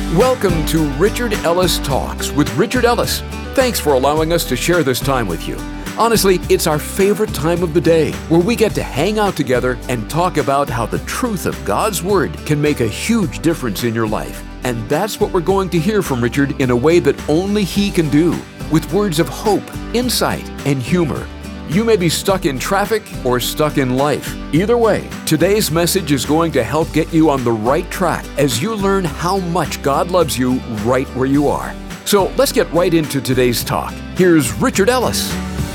Welcome to Richard Ellis Talks with Richard Ellis. Thanks for allowing us to share this time with you. Honestly, it's our favorite time of the day where we get to hang out together and talk about how the truth of God's Word can make a huge difference in your life. And that's what we're going to hear from Richard in a way that only he can do, with words of hope, insight, and humor. You may be stuck in traffic or stuck in life. Either way, today's message is going to help get you on the right track as you learn how much God loves you right where you are. So let's get right into today's talk. Here's Richard Ellis.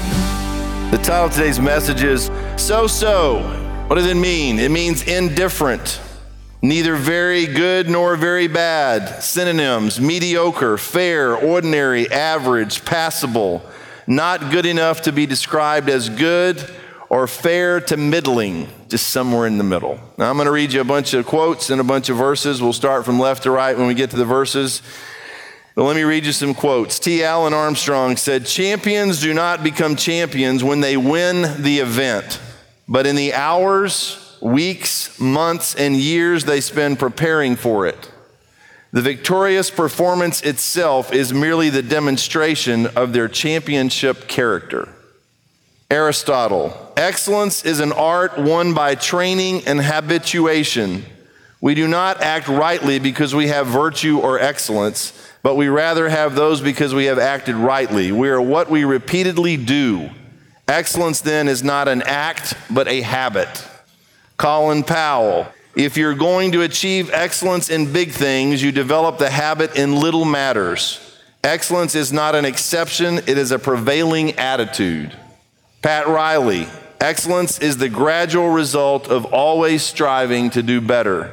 The title of today's message is So-So. What does it mean? It means indifferent, neither very good nor very bad. Synonyms: mediocre, fair, ordinary, average, passable. Not good enough to be described as good, or fair to middling, just somewhere in the middle. Now I'm going to read you a bunch of quotes and a bunch of verses. We'll start from left to right when we get to the verses. But let me read you some quotes. T. Allen Armstrong said, "Champions do not become champions when they win the event, but in the hours, weeks, months, and years they spend preparing for it. The victorious performance itself is merely the demonstration of their championship character." Aristotle: "Excellence is an art won by training and habituation. We do not act rightly because we have virtue or excellence, but we rather have those because we have acted rightly. We are what we repeatedly do. Excellence then is not an act, but a habit." Colin Powell: "If you're going to achieve excellence in big things, you develop the habit in little matters. Excellence is not an exception, it is a prevailing attitude." Pat Riley: "Excellence is the gradual result of always striving to do better."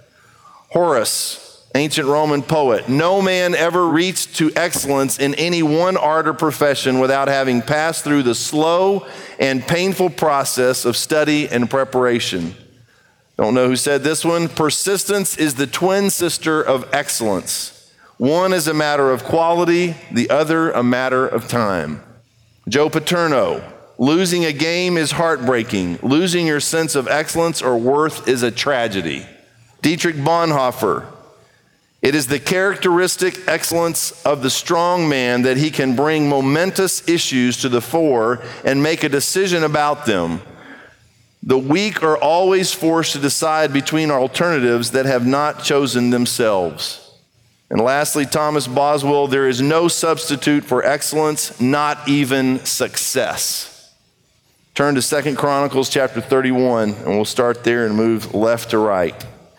Horace, ancient Roman poet: "No man ever reached to excellence in any one art or profession without having passed through the slow and painful process of study and preparation." Don't know who said this one. "Persistence is the twin sister of excellence. One is a matter of quality, the other a matter of time." Joe Paterno: "Losing a game is heartbreaking. Losing your sense of excellence or worth is a tragedy." Dietrich Bonhoeffer: "It is the characteristic excellence of the strong man that he can bring momentous issues to the fore and make a decision about them. The weak are always forced to decide between alternatives that have not chosen themselves." And lastly, Thomas Boswell: "There is no substitute for excellence, not even success." Turn to 2 Chronicles chapter 31, and we'll start there and move left to right.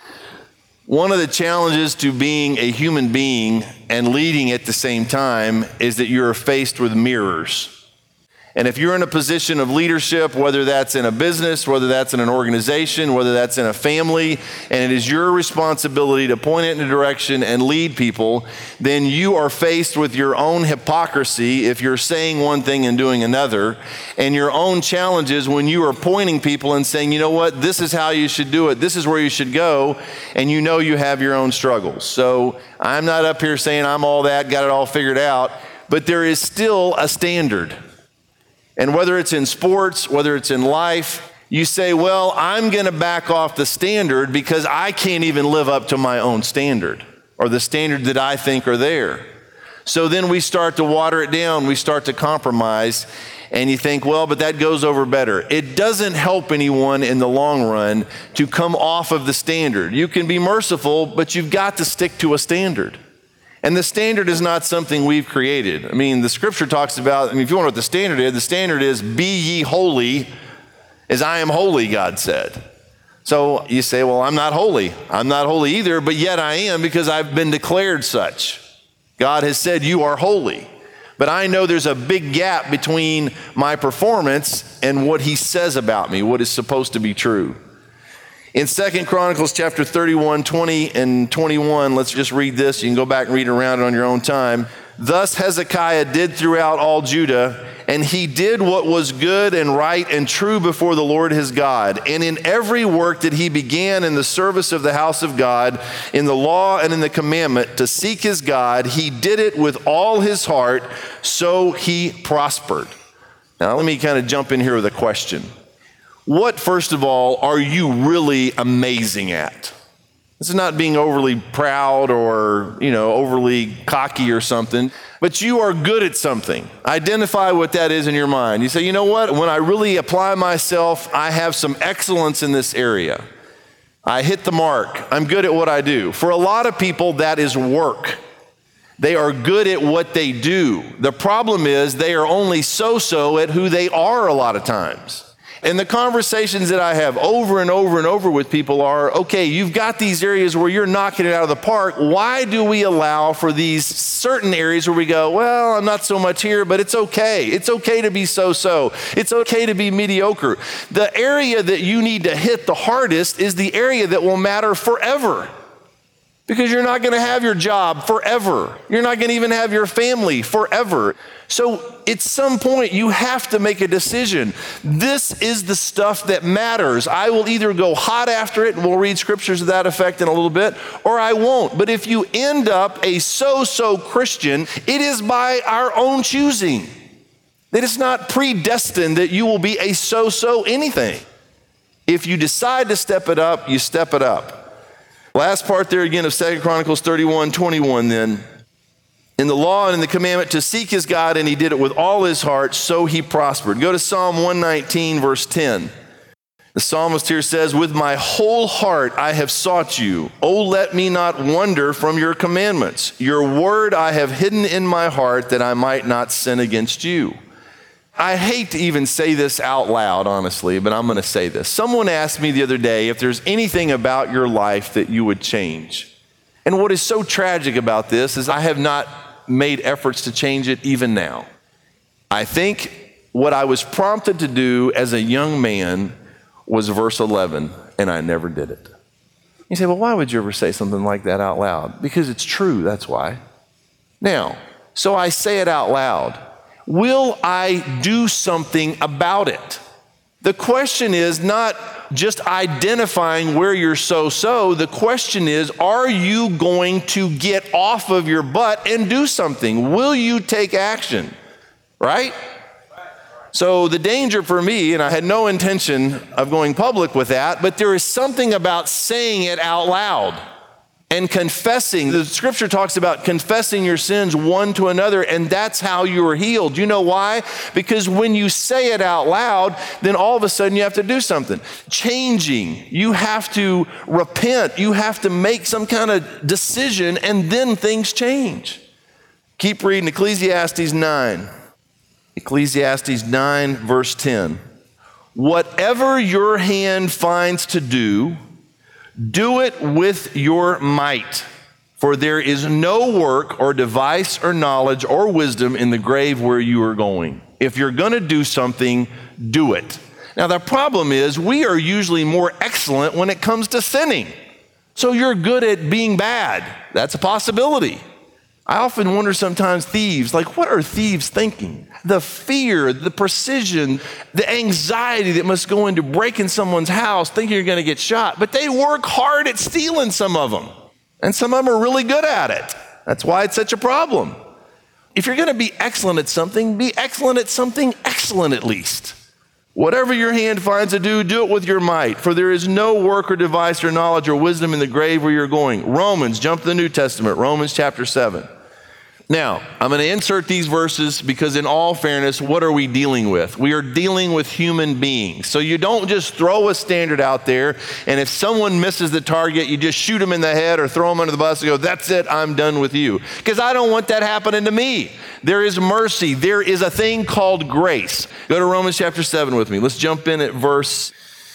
One of the challenges to being a human being and leading at the same time is that you're faced with mirrors. And if you're in a position of leadership, whether that's in a business, whether that's in an organization, whether that's in a family, and it is your responsibility to point it in a direction and lead people, then you are faced with your own hypocrisy if you're saying one thing and doing another, and your own challenges when you are pointing people and saying, you know what, this is how you should do it, this is where you should go, and you know you have your own struggles. So I'm not up here saying I'm all that, got it all figured out, but there is still a standard. And whether it's in sports, whether it's in life, you say, well, I'm going to back off the standard because I can't even live up to my own standard or the standard that I think are there. So then we start to water it down, we start to compromise, and you think, well, but that goes over better. It doesn't help anyone in the long run to come off of the standard. You can be merciful, but you've got to stick to a standard. And the standard is not something we've created. I mean, the scripture talks about, if you want to know what the standard is be ye holy as I am holy, God said. So you say, well, I'm not holy. I'm not holy either, but yet I am because I've been declared such. God has said you are holy. But I know there's a big gap between my performance and what he says about me, what is supposed to be true. In 2 Chronicles chapter 31, 20 and 21, let's just read this. You can go back and read around it on your own time. "Thus Hezekiah did throughout all Judah, and he did what was good and right and true before the Lord his God. And in every work that he began in the service of the house of God, in the law and in the commandment, to seek his God, he did it with all his heart, so he prospered." Now let me kind of jump in here with a question. What, first of all, are you really amazing at? This is not being overly proud or, overly cocky or something, but you are good at something. Identify what that is in your mind. You say, you know what? When I really apply myself, I have some excellence in this area. I hit the mark. I'm good at what I do. For a lot of people, that is work. They are good at what they do. The problem is they are only so-so at who they are a lot of times. And the conversations that I have over and over and over with people are, okay, you've got these areas where you're knocking it out of the park. Why do we allow for these certain areas where we go, well, I'm not so much here, but it's okay. It's okay to be so-so. It's okay to be mediocre. The area that you need to hit the hardest is the area that will matter forever. Because you're not going to have your job forever. You're not going to even have your family forever. So at some point, you have to make a decision. This is the stuff that matters. I will either go hot after it, and we'll read scriptures to that effect in a little bit, or I won't. But if you end up a so-so Christian, it is by our own choosing. It is not predestined that you will be a so-so anything. If you decide to step it up, you step it up. Last part there again of 2 Chronicles 31:21 then. In the law and in the commandment to seek his God, and he did it with all his heart, so he prospered. Go to Psalm 119, verse 10. The psalmist here says, with my whole heart I have sought you. Oh, let me not wander from your commandments. Your word I have hidden in my heart that I might not sin against you. I hate to even say this out loud, honestly, but I'm going to say this. Someone asked me the other day if there's anything about your life that you would change. And what is so tragic about this is I have not made efforts to change it even now. I think what I was prompted to do as a young man was verse 11, and I never did it. You say, well, why would you ever say something like that out loud? Because it's true, that's why. Now, so I say it out loud. Will I do something about it? The question is not just identifying where you're so-so. The question is, are you going to get off of your butt and do something? Will you take action? Right? So the danger for me, and I had no intention of going public with that, but there is something about saying it out loud. And confessing. The scripture talks about confessing your sins one to another, and that's how you are healed. You know why? Because when you say it out loud, then all of a sudden you have to do something. Changing. You have to repent. You have to make some kind of decision, and then things change. Keep reading Ecclesiastes 9. Ecclesiastes 9, verse 10. Whatever your hand finds to do, do it with your might, for there is no work or device or knowledge or wisdom in the grave where you are going. If you're going to do something, do it. Now, the problem is we are usually more excellent when it comes to sinning. So you're good at being bad. That's a possibility. I often wonder sometimes thieves, what are thieves thinking? The fear, the precision, the anxiety that must go into breaking someone's house thinking you're going to get shot. But they work hard at stealing, some of them. And some of them are really good at it. That's why it's such a problem. If you're going to be excellent at something, be excellent at something excellent at least. Whatever your hand finds to do, do it with your might. For there is no work or device or knowledge or wisdom in the grave where you're going. Romans, jump to the New Testament, Romans chapter 7. Now, I'm going to insert these verses because in all fairness, what are we dealing with? We are dealing with human beings. So you don't just throw a standard out there, and if someone misses the target, you just shoot them in the head or throw them under the bus and go, that's it, I'm done with you. Because I don't want that happening to me. There is mercy. There is a thing called grace. Go to Romans chapter 7 with me. Let's jump in at verse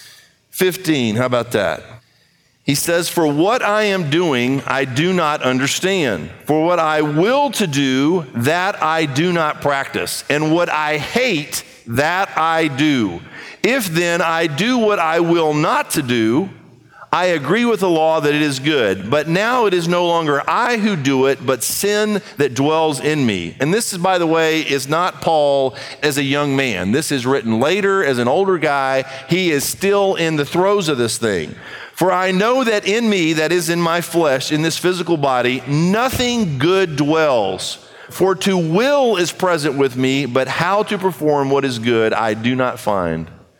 15. How about that? He says, for what I am doing, I do not understand. For what I will to do, that I do not practice. And what I hate, that I do. If then I do what I will not to do, I agree with the law that it is good. But now it is no longer I who do it, but sin that dwells in me. And this is, by the way, is not Paul as a young man. This is written later as an older guy. He is still in the throes of this thing. For I know that in me, that is in my flesh, in this physical body, nothing good dwells. For to will is present with me, but how to perform what is good I do not find.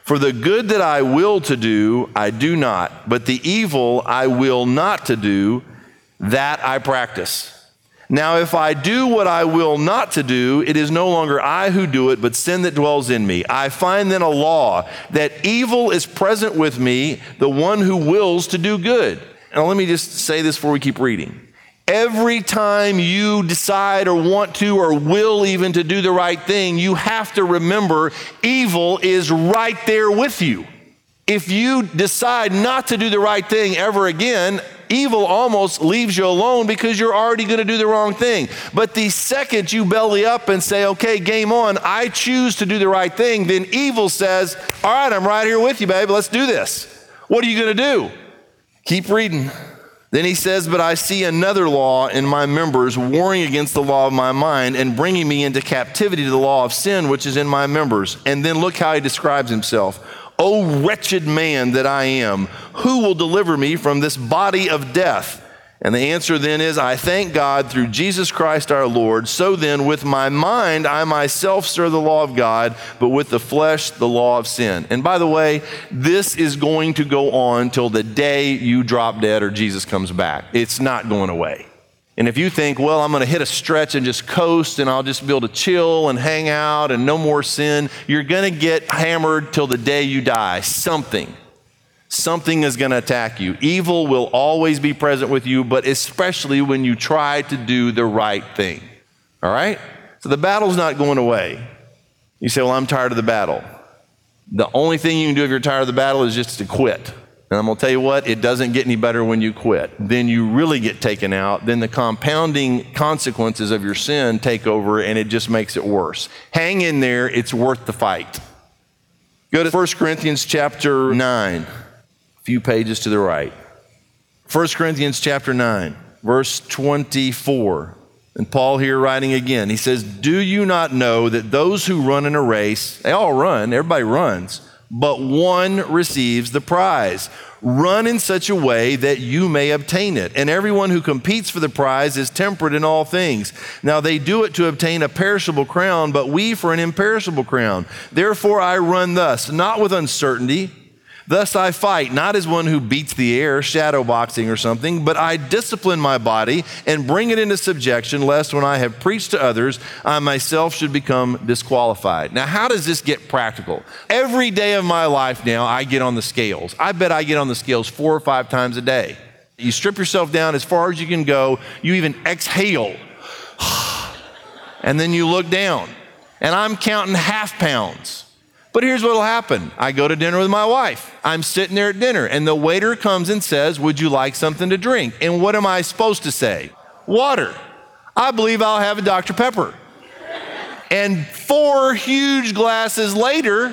For the good that I will to do, I do not, but the evil I will not to do, that I practice. Now, if I do what I will not to do, it is no longer I who do it, but sin that dwells in me. I find then a law that evil is present with me, the one who wills to do good. Now, let me just say this before we keep reading. Every time you decide or want to or will even to do the right thing, you have to remember evil is right there with you. If you decide not to do the right thing ever again, evil almost leaves you alone because you're already going to do the wrong thing. But the second you belly up and say, okay, game on, I choose to do the right thing, then evil says, all right, I'm right here with you, babe. Let's do this. What are you going to do? Keep reading. Then he says, but I see another law in my members, warring against the law of my mind and bringing me into captivity to the law of sin, which is in my members. And then look how he describes himself. O wretched man that I am, who will deliver me from this body of death? And the answer then is, I thank God through Jesus Christ our Lord. So then with my mind, I myself serve the law of God, but with the flesh, the law of sin. And by the way, this is going to go on till the day you drop dead or Jesus comes back. It's not going away. And if you think, well, I'm going to hit a stretch and just coast and I'll just be able to chill and hang out and no more sin, you're going to get hammered till the day you die. Something is going to attack you. Evil will always be present with you, but especially when you try to do the right thing. All right? So the battle's not going away. You say, well, I'm tired of the battle. The only thing you can do if you're tired of the battle is just to quit. And I'm going to tell you what, it doesn't get any better when you quit. Then you really get taken out. Then the compounding consequences of your sin take over and it just makes it worse. Hang in there. It's worth the fight. Go to 1 Corinthians chapter 9, a few pages to the right. 1 Corinthians chapter 9, verse 24. And Paul here writing again, he says, do you not know that those who run in a race, they all run, everybody runs, but one receives the prize. Run in such a way that you may obtain it. And everyone who competes for the prize is temperate in all things. Now they do it to obtain a perishable crown, but we for an imperishable crown. Therefore I run thus, not with uncertainty. Thus I fight, not as one who beats the air, shadow boxing or something, but I discipline my body and bring it into subjection, lest when I have preached to others, I myself should become disqualified. Now, how does this get practical? Every day of my life now, I get on the scales. I bet I get on the scales 4 or 5 times a day. You strip yourself down as far as you can go. You even exhale. And then you look down. And I'm counting half pounds. But here's what will happen. I go to dinner with my wife. I'm sitting there at dinner, and the waiter comes and says, would you like something to drink? And what am I supposed to say? Water. I believe I'll have a Dr. Pepper. And 4 huge glasses later,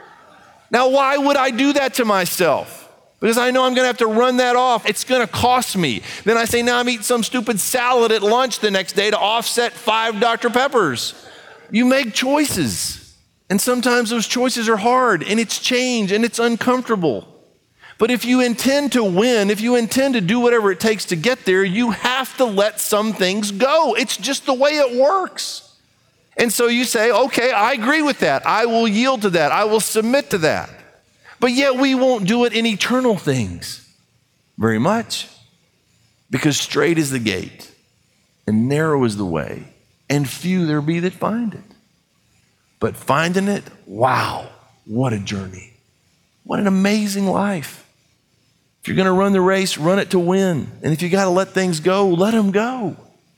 now why would I do that to myself? Because I know I'm going to have to run that off. It's going to cost me. Then I say, now I'm eating some stupid salad at lunch the next day to offset 5 Dr. Peppers. You make choices. And sometimes those choices are hard, and it's change, and it's uncomfortable. But if you intend to win, if you intend to do whatever it takes to get there, you have to let some things go. It's just the way it works. And so you say, okay, I agree with that. I will yield to that. I will submit to that. But yet we won't do it in eternal things very much, because straight is the gate, and narrow is the way, and few there be that find it. But finding it, wow, what a journey. What an amazing life. If you're going to run the race, run it to win. And if you got to let things go, let them go.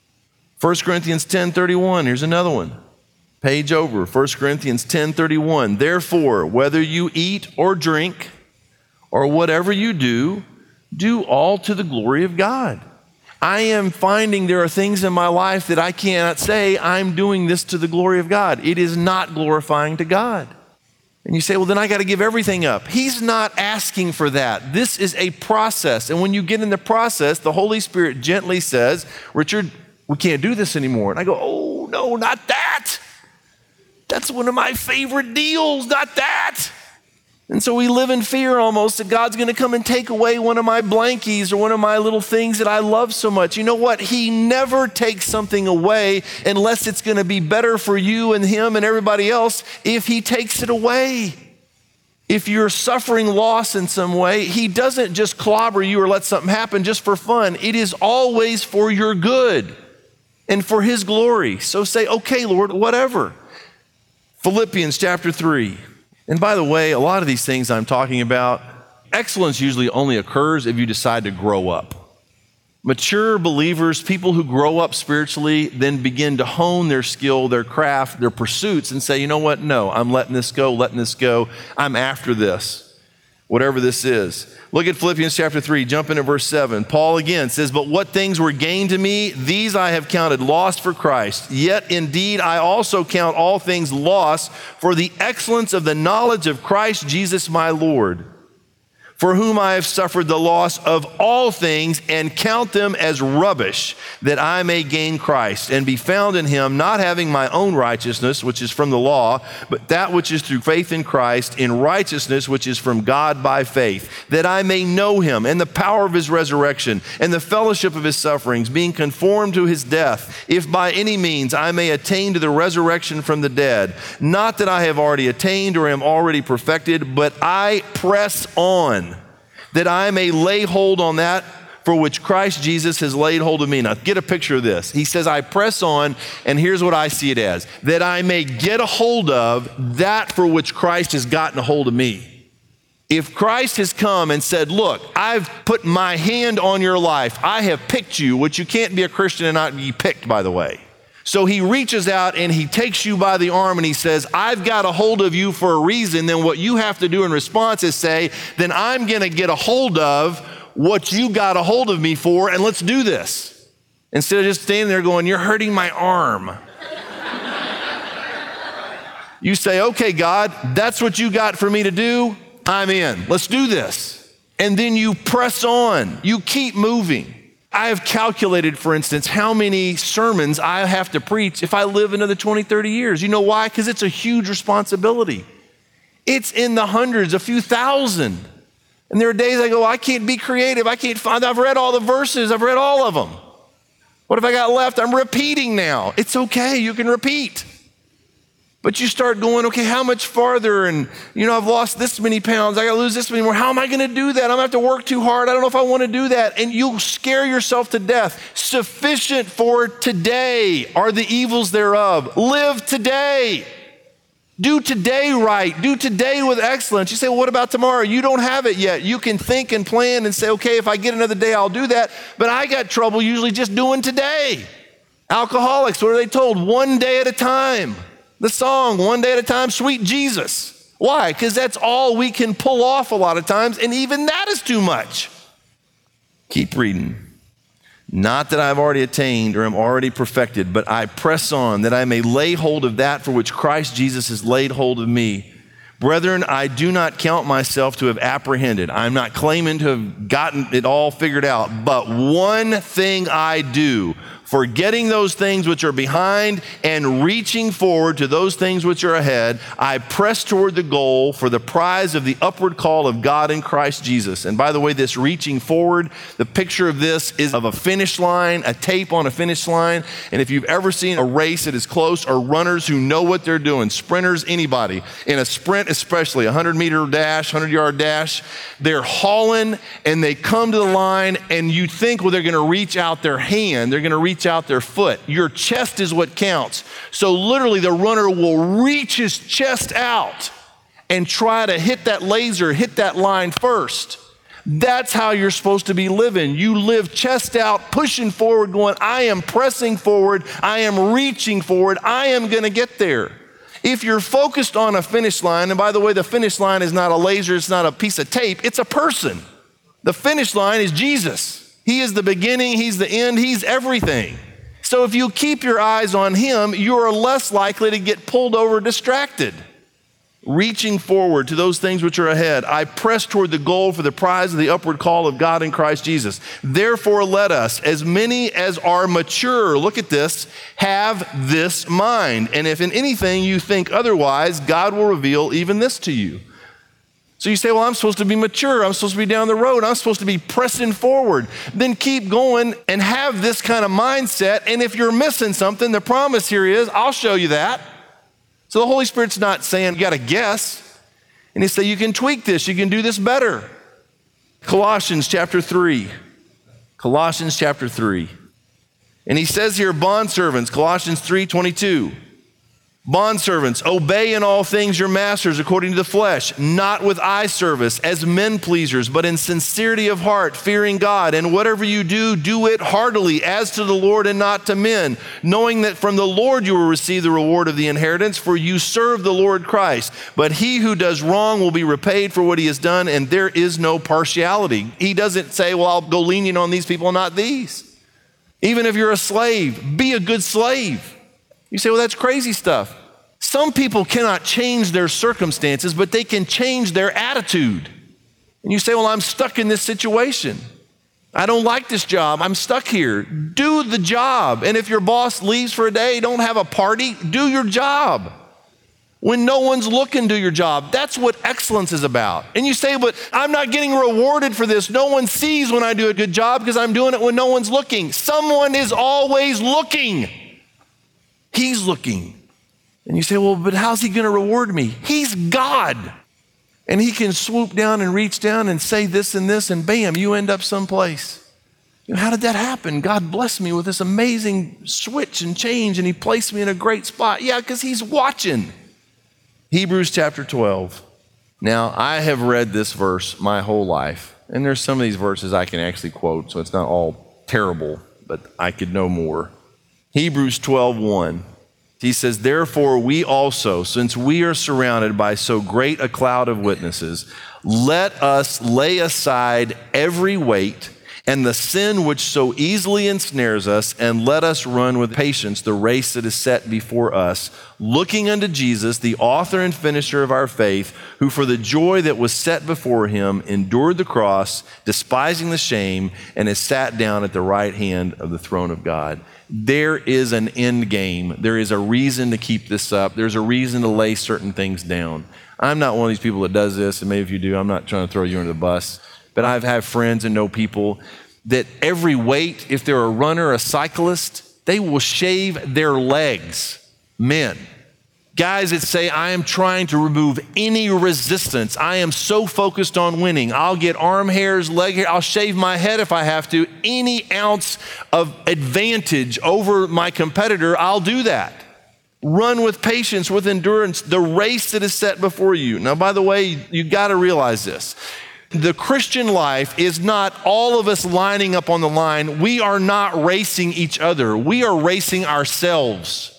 1 Corinthians 10:31, here's another one. Page over, 1 Corinthians 10:31. Therefore, whether you eat or drink or whatever you do, do all to the glory of God. I am finding there are things in my life that I cannot say, I'm doing this to the glory of God. It is not glorifying to God. And you say, well, then I got to give everything up. He's not asking for that. This is a process. And when you get in the process, the Holy Spirit gently says, Richard, we can't do this anymore. And I go, oh, no, not that. That's one of my favorite deals, not that. And so we live in fear almost that God's going to come and take away one of my blankies or one of my little things that I love so much. You know what? He never takes something away unless it's going to be better for you and him and everybody else if he takes it away. If you're suffering loss in some way, he doesn't just clobber you or let something happen just for fun. It is always for your good and for his glory. So say, okay, Lord, whatever. Philippians chapter 3. And by the way, a lot of these things I'm talking about, excellence usually only occurs if you decide to grow up. Mature believers, people who grow up spiritually, then begin to hone their skill, their craft, their pursuits, and say, you know what? No, I'm letting this go. I'm after this, whatever this is. Look at Philippians chapter 3, jump into verse 7. Paul again says, but what things were gained to me, these I have counted lost for Christ. Yet indeed I also count all things lost for the excellence of the knowledge of Christ Jesus my Lord, for whom I have suffered the loss of all things and count them as rubbish, that I may gain Christ and be found in him, not having my own righteousness, which is from the law, but that which is through faith in Christ, in righteousness which is from God by faith, that I may know him and the power of his resurrection and the fellowship of his sufferings, being conformed to his death, if by any means I may attain to the resurrection from the dead. Not that I have already attained or am already perfected, but I press on, that I may lay hold on that for which Christ Jesus has laid hold of me. Now get a picture of this. He says, I press on, and here's what I see it as, that I may get a hold of that for which Christ has gotten a hold of me. If Christ has come and said, look, I've put my hand on your life, I have picked you, which you can't be a Christian and not be picked, by the way. So he reaches out and he takes you by the arm and he says, I've got a hold of you for a reason. Then what you have to do in response is say, then I'm going to get a hold of what you got a hold of me for, and let's do this. Instead of just standing there going, you're hurting my arm. You say, okay, God, that's what you got for me to do. I'm in. Let's do this. And then you press on. You keep moving. I have calculated, for instance, how many sermons I have to preach if I live another 20, 30 years. You know why? Because it's a huge responsibility. It's in the hundreds, a few thousand. And there are days I go, I can't be creative. I can't find, I've read all the verses. I've read all of them. What have I got left? I'm repeating now. It's okay. You can repeat. But you start going, okay, how much farther? And, I've lost this many pounds. I got to lose this many more. How am I going to do that? I'm going to have to work too hard. I don't know if I want to do that. And you'll scare yourself to death. Sufficient for today are the evils thereof. Live today. Do today right. Do today with excellence. You say, well, what about tomorrow? You don't have it yet. You can think and plan and say, okay, if I get another day, I'll do that. But I got trouble usually just doing today. Alcoholics, what are they told? One day at a time. The song, one day at a time, sweet Jesus. Why? Because that's all we can pull off a lot of times, and even that is too much. Keep reading. Not that I've already attained or am already perfected, but I press on that I may lay hold of that for which Christ Jesus has laid hold of me. Brethren, I do not count myself to have apprehended. I'm not claiming to have gotten it all figured out, but one thing I do, forgetting those things which are behind and reaching forward to those things which are ahead, I press toward the goal for the prize of the upward call of God in Christ Jesus. And by the way, this reaching forward, the picture of this is of a finish line, a tape on a finish line. And if you've ever seen a race that is close, or runners who know what they're doing, sprinters, anybody, in a sprint especially, 100-meter dash, 100-yard dash, they're hauling and they come to the line and you think, well, they're going to reach out their hand, they're going to reach out their foot. Your chest is what counts. So literally the runner will reach his chest out and try to hit that laser, hit that line first. That's how you're supposed to be living. You live chest out, pushing forward, going, I am pressing forward, I am reaching forward, I am going to get there. If you're focused on a finish line, and by the way, the finish line is not a laser, it's not a piece of tape, it's a person. The finish line is Jesus. He is the beginning, he's the end, he's everything. So if you keep your eyes on him, you are less likely to get pulled over, distracted. Reaching forward to those things which are ahead, I press toward the goal for the prize of the upward call of God in Christ Jesus. Therefore, let us, as many as are mature, look at this, have this mind. And if in anything you think otherwise, God will reveal even this to you. So you say, well, I'm supposed to be mature. I'm supposed to be down the road. I'm supposed to be pressing forward. Then keep going and have this kind of mindset. And if you're missing something, the promise here is, I'll show you that. So the Holy Spirit's not saying, you got to guess. And he said, you can tweak this, you can do this better. Colossians chapter 3. Colossians chapter 3. And he says here, bondservants, Colossians 3:22. Bondservants, obey in all things your masters according to the flesh, not with eye service as men pleasers, but in sincerity of heart, fearing God. And whatever you do, do it heartily as to the Lord and not to men, knowing that from the Lord you will receive the reward of the inheritance, for you serve the Lord Christ. But he who does wrong will be repaid for what he has done, and there is no partiality. He doesn't say, well, I'll go lenient on these people, not these. Even if you're a slave, be a good slave. You say, well, that's crazy stuff. Some people cannot change their circumstances, but they can change their attitude. And you say, well, I'm stuck in this situation. I don't like this job. I'm stuck here. Do the job. And if your boss leaves for a day, don't have a party. Do your job. When no one's looking, do your job. That's what excellence is about. And you say, but I'm not getting rewarded for this. No one sees when I do a good job because I'm doing it when no one's looking. Someone is always looking. He's looking. And you say, well, but how's he going to reward me? He's God. And he can swoop down and reach down and say this and this, and bam, you end up someplace. You know, how did that happen? God blessed me with this amazing switch and change, and he placed me in a great spot. Yeah, because he's watching. Hebrews chapter 12. Now, I have read this verse my whole life, and there's some of these verses I can actually quote, so it's not all terrible, but I could know more. Hebrews 12:1. He says, therefore we also, since we are surrounded by so great a cloud of witnesses, let us lay aside every weight and the sin which so easily ensnares us, and let us run with patience the race that is set before us, looking unto Jesus, the author and finisher of our faith, who for the joy that was set before him endured the cross, despising the shame, and is sat down at the right hand of the throne of God. There is an end game. There is a reason to keep this up. There's a reason to lay certain things down. I'm not one of these people that does this, and maybe if you do, I'm not trying to throw you under the bus, but I've had friends and know people that every weight, if they're a runner, a cyclist, they will shave their legs. Men. Guys that say, I am trying to remove any resistance. I am so focused on winning. I'll get arm hairs, leg hair. I'll shave my head if I have to. Any ounce of advantage over my competitor, I'll do that. Run with patience, with endurance, the race that is set before you. Now, by the way, you got to realize this. The Christian life is not all of us lining up on the line. We are not racing each other. We are racing ourselves.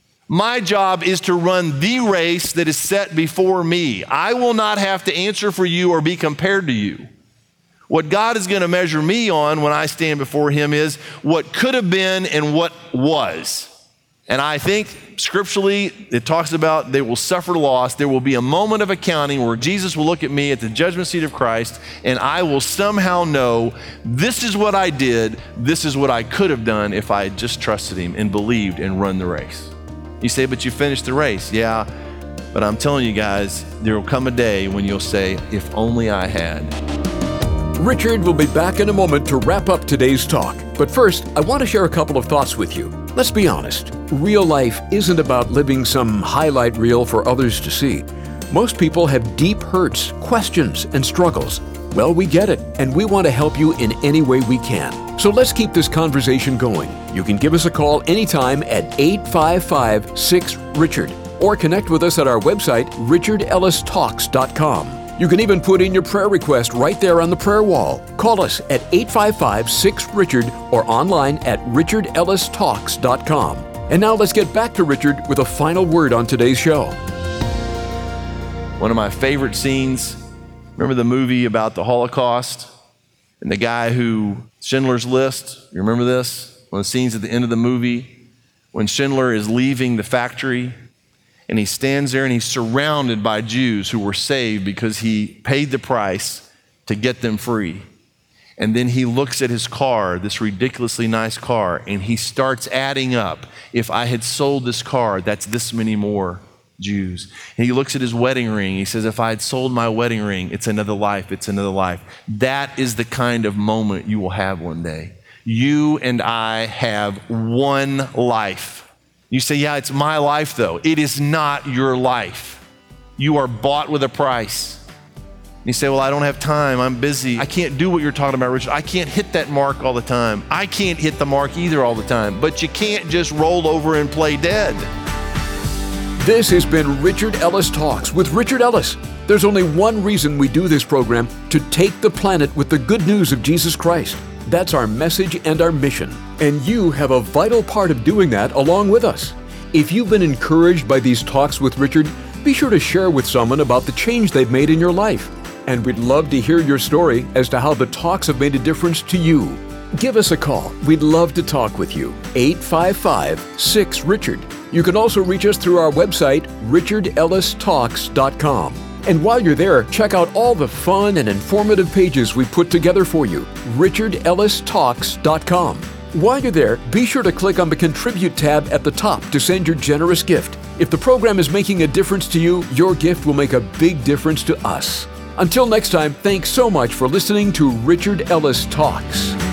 My job is to run the race that is set before me. I will not have to answer for you or be compared to you. What God is going to measure me on when I stand before him is what could have been and what was. And I think scripturally, it talks about they will suffer loss. There will be a moment of accounting where Jesus will look at me at the judgment seat of Christ, and I will somehow know this is what I did. This is what I could have done if I had just trusted him and believed and run the race. You say, but you finished the race. Yeah, but I'm telling you guys, there will come a day when you'll say, if only I had. Richard will be back in a moment to wrap up today's talk. But first, I want to share a couple of thoughts with you. Let's be honest. Real life isn't about living some highlight reel for others to see. Most people have deep hurts, questions, and struggles. Well, we get it, and we want to help you in any way we can. So let's keep this conversation going. You can give us a call anytime at 855-6-RICHARD or connect with us at our website, richardellistalks.com. You can even put in your prayer request right there on the prayer wall. Call us at 855-6-RICHARD or online at richardellistalks.com. And now let's get back to Richard with a final word on today's show. One of my favorite scenes, remember the movie about the Holocaust and the guy who, Schindler's List, you remember this? One of the scenes at the end of the movie when Schindler is leaving the factory and he stands there and he's surrounded by Jews who were saved because he paid the price to get them free. And then he looks at his car, this ridiculously nice car, and he starts adding up. If I had sold this car, that's this many more Jews. And he looks at his wedding ring. He says, if I had sold my wedding ring, it's another life, it's another life. That is the kind of moment you will have one day. You and I have one life. You say, yeah, it's my life though. It is not your life. You are bought with a price. You say, well, I don't have time. I'm busy. I can't do what you're talking about, Richard. I can't hit that mark all the time. I can't hit the mark either all the time. But you can't just roll over and play dead. This has been Richard Ellis Talks with Richard Ellis. There's only one reason we do this program: to take the planet with the good news of Jesus Christ. That's our message and our mission. And you have a vital part of doing that along with us. If you've been encouraged by these talks with Richard, be sure to share with someone about the change they've made in your life. And we'd love to hear your story as to how the talks have made a difference to you. Give us a call. We'd love to talk with you. 855-6-RICHARD. You can also reach us through our website, richardellistalks.com. And while you're there, check out all the fun and informative pages we put together for you, richardellistalks.com. While you're there, be sure to click on the Contribute tab at the top to send your generous gift. If the program is making a difference to you, your gift will make a big difference to us. Until next time, thanks so much for listening to Richard Ellis Talks.